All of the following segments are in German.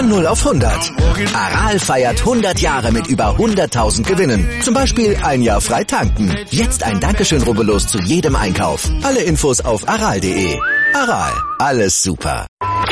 Von 0 auf 100. Aral feiert 100 Jahre mit über 100.000 Gewinnen. Zum Beispiel ein Jahr frei tanken. Jetzt ein Dankeschön, rubbellos zu jedem Einkauf. Alle Infos auf aral.de. Aral, alles super.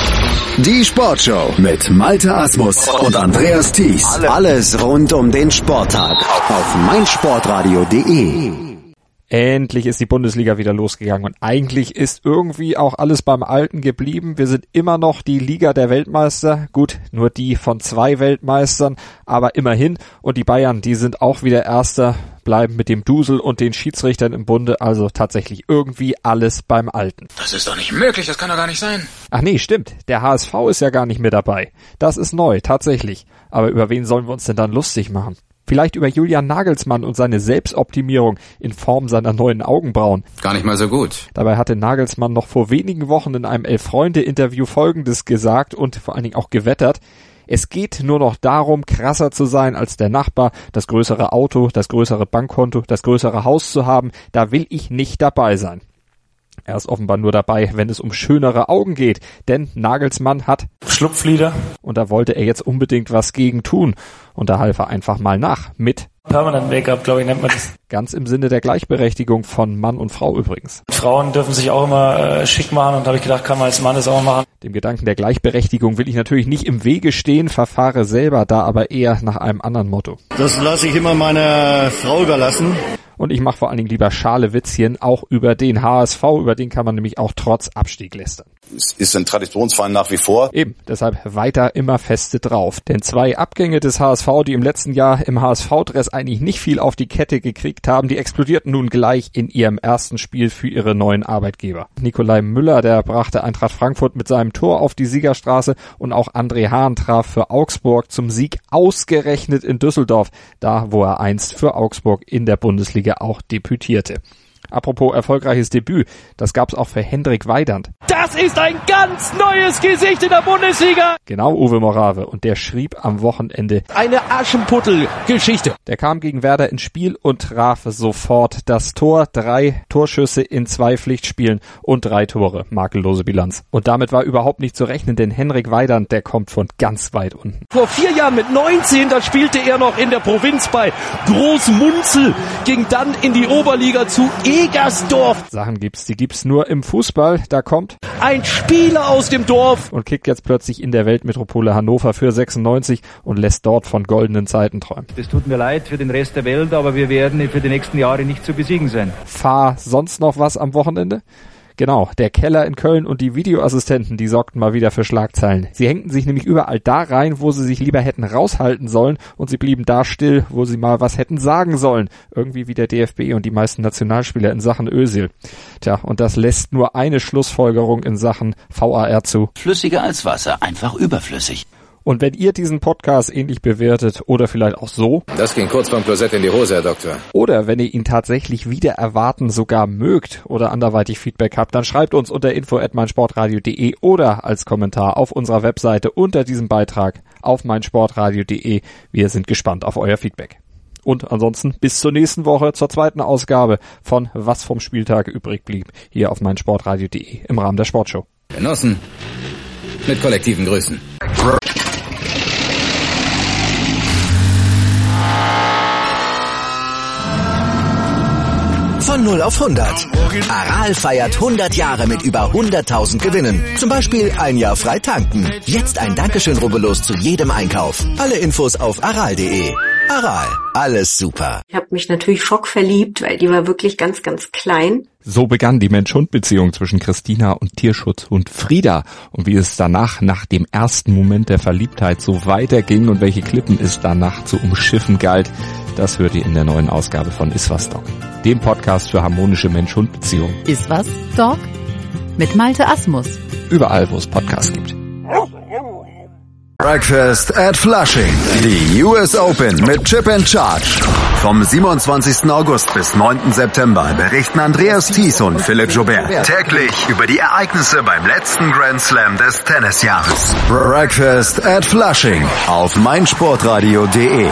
Die Sportshow mit Malte Asmus und Andreas Thies. Alles rund um den Sporttag auf meinsportradio.de. Endlich ist die Bundesliga wieder losgegangen und eigentlich ist irgendwie auch alles beim Alten geblieben. Wir sind immer noch die Liga der Weltmeister. Gut, nur die von 2 Weltmeistern, aber immerhin. Und die Bayern, die sind auch wieder Erster, bleiben mit dem Dusel und den Schiedsrichtern im Bunde. Also tatsächlich irgendwie alles beim Alten. Das ist doch nicht möglich, das kann doch gar nicht sein. Ach nee, stimmt. Der HSV ist ja gar nicht mehr dabei. Das ist neu, tatsächlich. Aber über wen sollen wir uns denn dann lustig machen? Vielleicht über Julian Nagelsmann und seine Selbstoptimierung in Form seiner neuen Augenbrauen. Gar nicht mal so gut. Dabei hatte Nagelsmann noch vor wenigen Wochen in einem Elf-Freunde-Interview Folgendes gesagt und vor allen Dingen auch gewettert. Es geht nur noch darum, krasser zu sein als der Nachbar, das größere Auto, das größere Bankkonto, das größere Haus zu haben. Da will ich nicht dabei sein. Er ist offenbar nur dabei, wenn es um schönere Augen geht, denn Nagelsmann hat Schlupflider und da wollte er jetzt unbedingt was gegen tun und da half er einfach mal nach mit Permanent Make-up, glaube ich, nennt man das. Ganz im Sinne der Gleichberechtigung von Mann und Frau übrigens. Frauen dürfen sich auch immer schick machen und da habe ich gedacht, kann man als Mann das auch machen. Dem Gedanken der Gleichberechtigung will ich natürlich nicht im Wege stehen, verfahre selber da aber eher nach einem anderen Motto. Das lasse ich immer meiner Frau überlassen. Und ich mache vor allen Dingen lieber schale Witzchen, auch über den HSV, über den kann man nämlich auch trotz Abstieg lästern. Es ist ein Traditionsverein nach wie vor. Eben, deshalb weiter immer feste drauf. Denn 2 Abgänge des HSV, die im letzten Jahr im HSV-Dress eigentlich nicht viel auf die Kette gekriegt haben, die explodierten nun gleich in ihrem ersten Spiel für ihre neuen Arbeitgeber. Nikolai Müller, der brachte Eintracht Frankfurt mit seinem Tor auf die Siegerstraße und auch André Hahn traf für Augsburg zum Sieg ausgerechnet in Düsseldorf, da wo er einst für Augsburg in der Bundesliga auch debütierte. Apropos erfolgreiches Debüt, das gab's auch für Hendrik Weidand. Das ist ein ganz neues Gesicht in der Bundesliga. Genau, Uwe Morave. Und der schrieb am Wochenende eine Aschenputtel-Geschichte. Der kam gegen Werder ins Spiel und traf sofort das Tor. 3 Torschüsse in 2 Pflichtspielen und 3 Tore. Makellose Bilanz. Und damit war überhaupt nicht zu rechnen, denn Hendrik Weidand, der kommt von ganz weit unten. Vor 4 Jahren mit 19, da spielte er noch in der Provinz bei Großmunzel, ging dann in die Oberliga zu Egersdorf. Sachen die gibt's nur im Fußball. Da kommt ein Spieler aus dem Dorf und kickt jetzt plötzlich in der Weltmetropole Hannover für 96 und lässt dort von goldenen Zeiten träumen. Das tut mir leid für den Rest der Welt, aber wir werden für die nächsten Jahre nicht zu besiegen sein. Fahr sonst noch was am Wochenende? Genau, der Keller in Köln und die Videoassistenten, die sorgten mal wieder für Schlagzeilen. Sie hängten sich nämlich überall da rein, wo sie sich lieber hätten raushalten sollen und sie blieben da still, wo sie mal was hätten sagen sollen. Irgendwie wie der DFB und die meisten Nationalspieler in Sachen Özil. Tja, und das lässt nur eine Schlussfolgerung in Sachen VAR zu. Flüssiger als Wasser, einfach überflüssig. Und wenn ihr diesen Podcast ähnlich bewertet oder vielleicht auch so. Das ging kurz beim Klosett in die Hose, Herr Doktor. Oder wenn ihr ihn tatsächlich wieder erwarten sogar mögt oder anderweitig Feedback habt, dann schreibt uns unter info@meinsportradio.de oder als Kommentar auf unserer Webseite unter diesem Beitrag auf meinsportradio.de. Wir sind gespannt auf euer Feedback. Und ansonsten bis zur nächsten Woche, zur 2. Ausgabe von Was vom Spieltag übrig blieb, hier auf meinsportradio.de im Rahmen der Sportshow. Genossen, mit kollektiven Grüßen. Von 0 auf 100. Aral feiert 100 Jahre mit über 100.000 Gewinnen. Zum Beispiel ein Jahr frei tanken. Jetzt ein Dankeschön, rubbellos zu jedem Einkauf. Alle Infos auf aral.de. Aral, alles super. Ich habe mich natürlich schockverliebt, weil die war wirklich ganz, ganz klein. So begann die Mensch-Hund-Beziehung zwischen Christina und Tierschutzhund Frieda. Und wie es danach, nach dem ersten Moment der Verliebtheit, so weiterging und welche Klippen es danach zu umschiffen galt, das hört ihr in der neuen Ausgabe von Iswas Dog, dem Podcast für harmonische Mensch-Hund-Beziehungen. Iswas Dog mit Malte Asmus. Überall, wo es Podcasts gibt. Breakfast at Flushing. Die US Open mit Chip and Charge. Vom 27. August bis 9. September berichten Andreas Thies und Philipp Joubert täglich über die Ereignisse beim letzten Grand Slam des Tennisjahres. Breakfast at Flushing auf meinsportradio.de.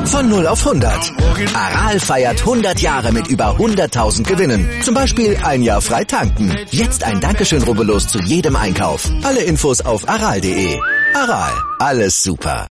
Von 0 auf 100. Aral feiert 100 Jahre mit über 100.000 Gewinnen. Zum Beispiel ein Jahr frei tanken. Jetzt ein Dankeschön, rubbellos zu jedem Einkauf. Alle Infos auf aral.de. Aral, alles super.